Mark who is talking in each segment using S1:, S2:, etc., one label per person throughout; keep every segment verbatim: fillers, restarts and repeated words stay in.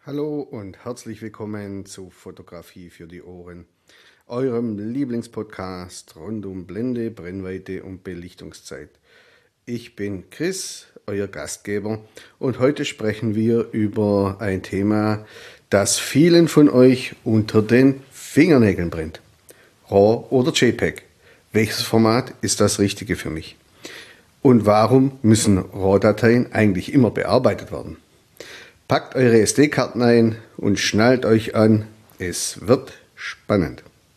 S1: Hallo und herzlich willkommen zu Fotografie für die Ohren, eurem Lieblingspodcast rund um Blende, Brennweite und Belichtungszeit. Ich bin Chris, euer Gastgeber, und heute sprechen wir über ein Thema, das vielen von euch unter den Fingernägeln brennt. RAW oder JPEG? Welches Format ist das Richtige für mich? Und warum müssen RAW-Dateien eigentlich immer bearbeitet werden? Packt eure S D-Karten ein und schnallt euch an. Es wird spannend.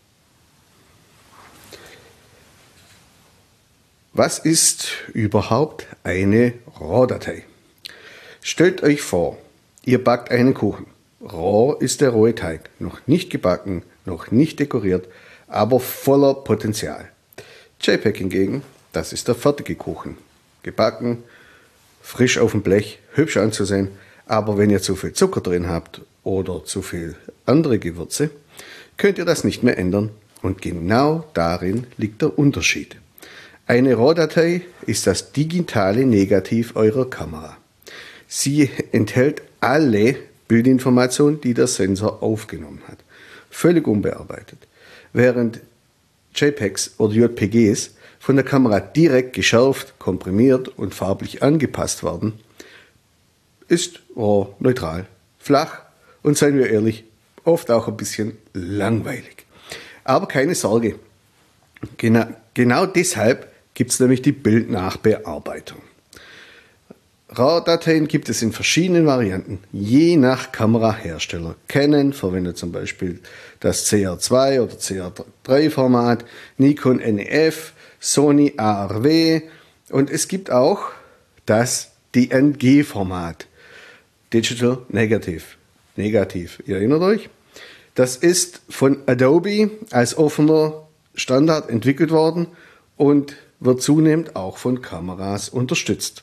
S1: Was ist überhaupt eine RAW-Datei? Stellt euch vor, ihr backt einen Kuchen. RAW ist der rohe Teig, noch nicht gebacken, noch nicht dekoriert, aber voller Potenzial. JPEG hingegen, das ist der fertige Kuchen. Gebacken, frisch auf dem Blech, hübsch anzusehen. Aber wenn ihr zu viel Zucker drin habt oder zu viel andere Gewürze, könnt ihr das nicht mehr ändern. Und genau darin liegt der Unterschied. Eine RAW-Datei ist das digitale Negativ eurer Kamera. Sie enthält alle Bildinformationen, die der Sensor aufgenommen hat. Völlig unbearbeitet. Während JPEGs oder J P Gs von der Kamera direkt geschärft, komprimiert und farblich angepasst werden, ist RAW neutral, flach und, seien wir ehrlich, oft auch ein bisschen langweilig. Aber keine Sorge, genau, genau deshalb gibt es nämlich die Bildnachbearbeitung. RAW-Dateien gibt es in verschiedenen Varianten, je nach Kamerahersteller. Canon verwendet zum Beispiel das C R zwei oder C R drei Format, Nikon N E F, Sony A R W und es gibt auch das D N G-Format. Digital Negative. Negativ, ihr erinnert euch? Das ist von Adobe als offener Standard entwickelt worden und wird zunehmend auch von Kameras unterstützt.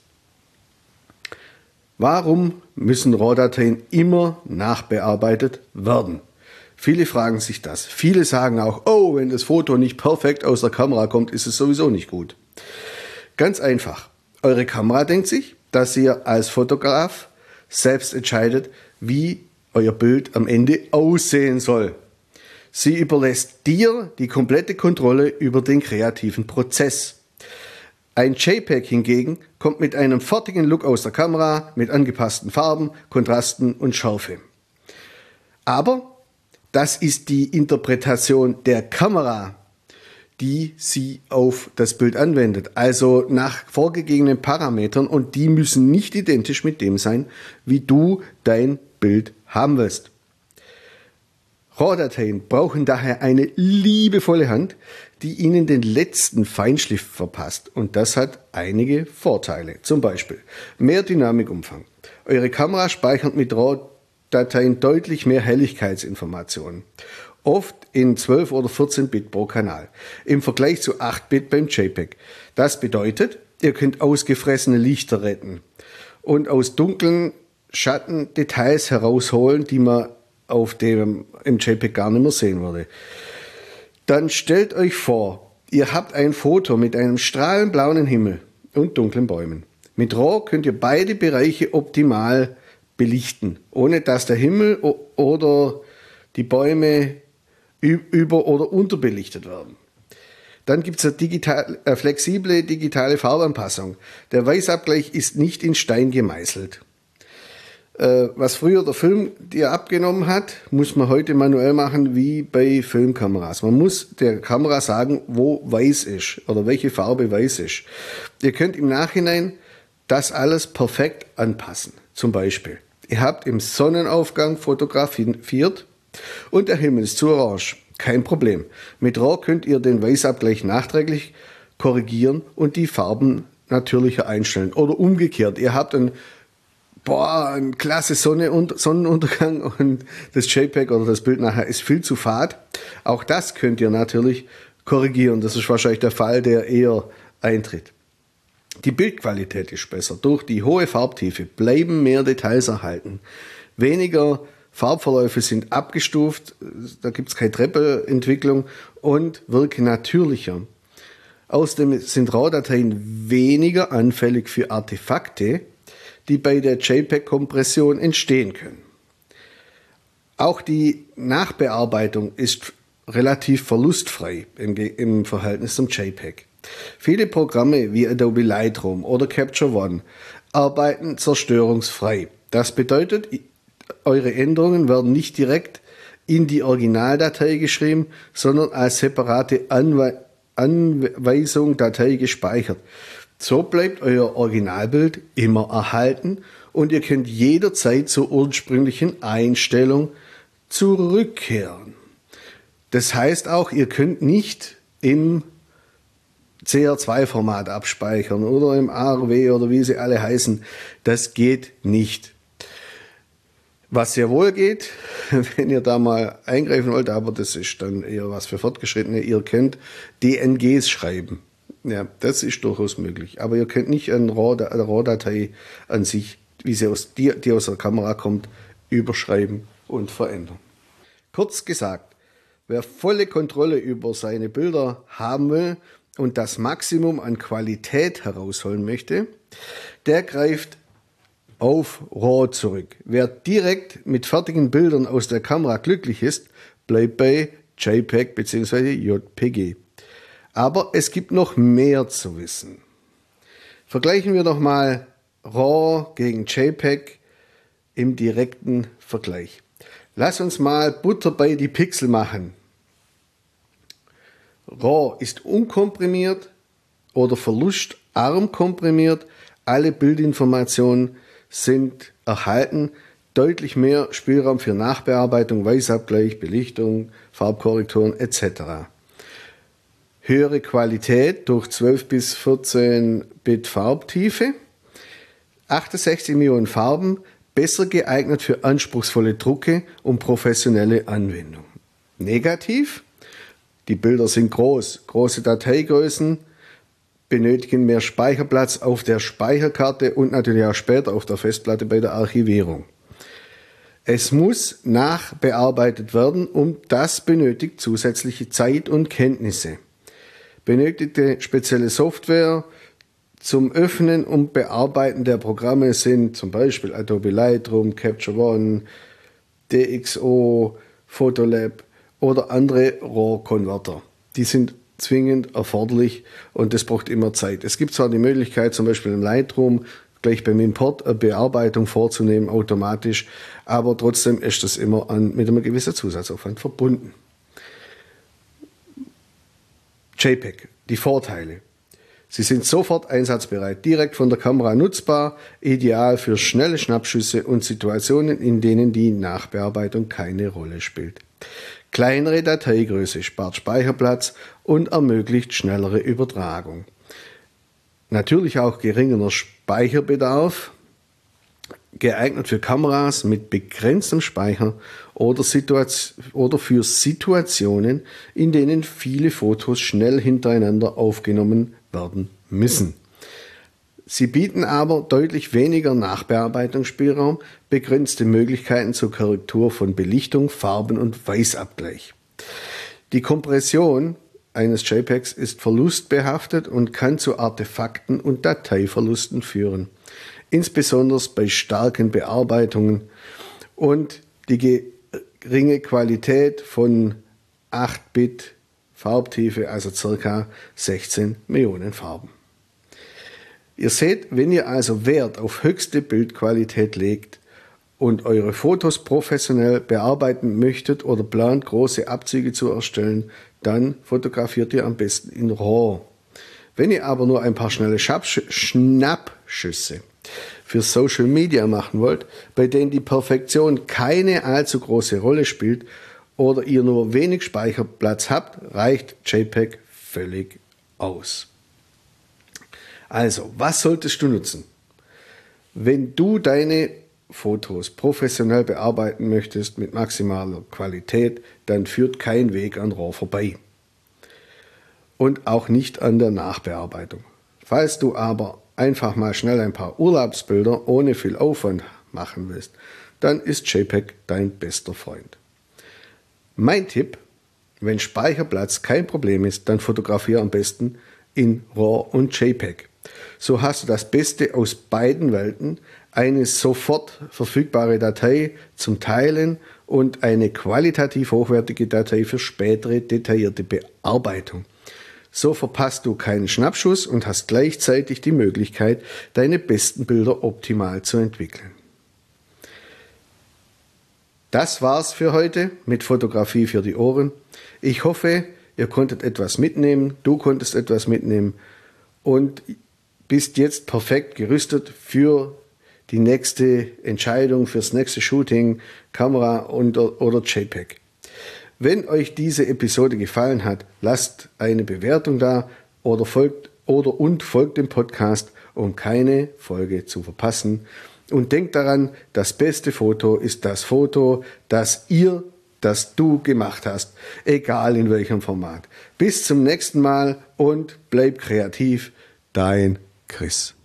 S1: Warum müssen RAW-Dateien immer nachbearbeitet werden? Viele fragen sich das. Viele sagen auch, oh, wenn das Foto nicht perfekt aus der Kamera kommt, ist es sowieso nicht gut. Ganz einfach. Eure Kamera denkt sich, dass ihr als Fotograf selbst entscheidet, wie euer Bild am Ende aussehen soll. Sie überlässt dir die komplette Kontrolle über den kreativen Prozess. Ein JPEG hingegen kommt mit einem fertigen Look aus der Kamera, mit angepassten Farben, Kontrasten und Schärfe. Aber das ist die Interpretation der Kamera, die sie auf das Bild anwendet, also nach vorgegebenen Parametern, und die müssen nicht identisch mit dem sein, wie du dein Bild haben willst. RAW-Dateien brauchen daher eine liebevolle Hand, die ihnen den letzten Feinschliff verpasst, und das hat einige Vorteile. Zum Beispiel mehr Dynamikumfang. Eure Kamera speichert mit RAW-Dateien deutlich mehr Helligkeitsinformationen. Oft in zwölf oder vierzehn Bit pro Kanal, im Vergleich zu acht Bit beim JPEG. Das bedeutet, ihr könnt ausgefressene Lichter retten und aus dunklen Schatten Details herausholen, die man auf dem im JPEG gar nicht mehr sehen würde. Dann stellt euch vor, ihr habt ein Foto mit einem strahlend blauen Himmel und dunklen Bäumen. Mit RAW könnt ihr beide Bereiche optimal belichten, ohne dass der Himmel oder die Bäume über- oder unterbelichtet werden. Dann gibt es eine, digital, eine flexible digitale Farbanpassung. Der Weißabgleich ist nicht in Stein gemeißelt. Äh, was früher der Film dir abgenommen hat, muss man heute manuell machen, wie bei Filmkameras. Man muss der Kamera sagen, wo weiß ist oder welche Farbe weiß ist. Ihr könnt im Nachhinein das alles perfekt anpassen. Zum Beispiel, ihr habt im Sonnenaufgang fotografiert und der Himmel ist zu orange. Kein Problem. Mit RAW könnt ihr den Weißabgleich nachträglich korrigieren und die Farben natürlicher einstellen. Oder umgekehrt. Ihr habt einen, boah, einen klasse Sonne und Sonnenuntergang und das JPEG oder das Bild nachher ist viel zu fad. Auch das könnt ihr natürlich korrigieren. Das ist wahrscheinlich der Fall, der eher eintritt. Die Bildqualität ist besser. Durch die hohe Farbtiefe bleiben mehr Details erhalten. Weniger Farbverläufe sind abgestuft, da gibt es keine Treppeentwicklung und wirken natürlicher. Außerdem sind RAW-Dateien weniger anfällig für Artefakte, die bei der JPEG-Kompression entstehen können. Auch die Nachbearbeitung ist relativ verlustfrei im, im Verhältnis zum JPEG. Viele Programme wie Adobe Lightroom oder Capture One arbeiten zerstörungsfrei. Das bedeutet, eure Änderungen werden nicht direkt in die Originaldatei geschrieben, sondern als separate Anwe- Anweisung Datei gespeichert. So bleibt euer Originalbild immer erhalten und ihr könnt jederzeit zur ursprünglichen Einstellung zurückkehren. Das heißt auch, ihr könnt nicht im C R zwei Format abspeichern oder im A R W oder wie sie alle heißen. Das geht nicht. Was sehr wohl geht, wenn ihr da mal eingreifen wollt, aber das ist dann eher was für Fortgeschrittene, ihr könnt D N Gs schreiben. Ja, das ist durchaus möglich. Aber ihr könnt nicht eine RAW-Datei an sich, wie sie aus, die, die aus der Kamera kommt, überschreiben und verändern. Kurz gesagt, wer volle Kontrolle über seine Bilder haben will und das Maximum an Qualität herausholen möchte, der greift auf RAW zurück. Wer direkt mit fertigen Bildern aus der Kamera glücklich ist, bleibt bei JPEG bzw. J P G. Aber es gibt noch mehr zu wissen. Vergleichen wir doch mal RAW gegen JPEG im direkten Vergleich. Lass uns mal Butter bei die Pixel machen. RAW ist unkomprimiert oder verlustarm komprimiert. Alle Bildinformationen sind erhalten. Deutlich mehr Spielraum für Nachbearbeitung, Weißabgleich, Belichtung, Farbkorrekturen et cetera. Höhere Qualität durch zwölf bis vierzehn Bit Farbtiefe. achtundsechzig Millionen Farben, besser geeignet für anspruchsvolle Drucke und professionelle Anwendungen. Negativ, die Bilder sind groß, große Dateigrößen, benötigen mehr Speicherplatz auf der Speicherkarte und natürlich auch später auf der Festplatte bei der Archivierung. Es muss nachbearbeitet werden und das benötigt zusätzliche Zeit und Kenntnisse. Benötigte spezielle Software zum Öffnen und Bearbeiten der Programme sind zum Beispiel Adobe Lightroom, Capture One, D X O, Photolab oder andere RAW-Konverter. Die sind zwingend erforderlich und das braucht immer Zeit. Es gibt zwar die Möglichkeit, zum Beispiel im Lightroom gleich beim Import eine Bearbeitung vorzunehmen, automatisch, aber trotzdem ist das immer an, mit einem gewissen Zusatzaufwand verbunden. JPEG, die Vorteile. Sie sind sofort einsatzbereit, direkt von der Kamera nutzbar, ideal für schnelle Schnappschüsse und Situationen, in denen die Nachbearbeitung keine Rolle spielt. Kleinere Dateigröße spart Speicherplatz und ermöglicht schnellere Übertragung. Natürlich auch geringerer Speicherbedarf, geeignet für Kameras mit begrenztem Speicher oder, Situation, oder für Situationen, in denen viele Fotos schnell hintereinander aufgenommen werden müssen. Sie bieten aber deutlich weniger Nachbearbeitungsspielraum, begrenzte Möglichkeiten zur Korrektur von Belichtung, Farben und Weißabgleich. Die Kompression eines JPEGs ist verlustbehaftet und kann zu Artefakten und Dateiverlusten führen, insbesondere bei starken Bearbeitungen, und die geringe Qualität von acht Bit Farbtiefe, also ca. sechzehn Millionen Farben. Ihr seht, wenn ihr also Wert auf höchste Bildqualität legt und eure Fotos professionell bearbeiten möchtet oder plant, große Abzüge zu erstellen, dann fotografiert ihr am besten in RAW. Wenn ihr aber nur ein paar schnelle Schnappschüsse für Social Media machen wollt, bei denen die Perfektion keine allzu große Rolle spielt oder ihr nur wenig Speicherplatz habt, reicht JPEG völlig aus. Also, was solltest du nutzen? Wenn du deine Fotos professionell bearbeiten möchtest mit maximaler Qualität, dann führt kein Weg an RAW vorbei. Und auch nicht an der Nachbearbeitung. Falls du aber einfach mal schnell ein paar Urlaubsbilder ohne viel Aufwand machen willst, dann ist JPEG dein bester Freund. Mein Tipp: Wenn Speicherplatz kein Problem ist, dann fotografiere am besten in RAW und JPEG. So hast du das Beste aus beiden Welten, eine sofort verfügbare Datei zum Teilen und eine qualitativ hochwertige Datei für spätere detaillierte Bearbeitung. So verpasst du keinen Schnappschuss und hast gleichzeitig die Möglichkeit, deine besten Bilder optimal zu entwickeln. Das war's für heute mit Fotografie für die Ohren. Ich hoffe, ihr konntet etwas mitnehmen, du konntest etwas mitnehmen und bist jetzt perfekt gerüstet für die nächste Entscheidung, fürs nächste Shooting, Kamera und, oder JPEG. Wenn euch diese Episode gefallen hat, lasst eine Bewertung da oder folgt oder und folgt dem Podcast, um keine Folge zu verpassen. Und denkt daran, das beste Foto ist das Foto, das ihr, das du gemacht hast, egal in welchem Format. Bis zum nächsten Mal und bleib kreativ, dein Chris.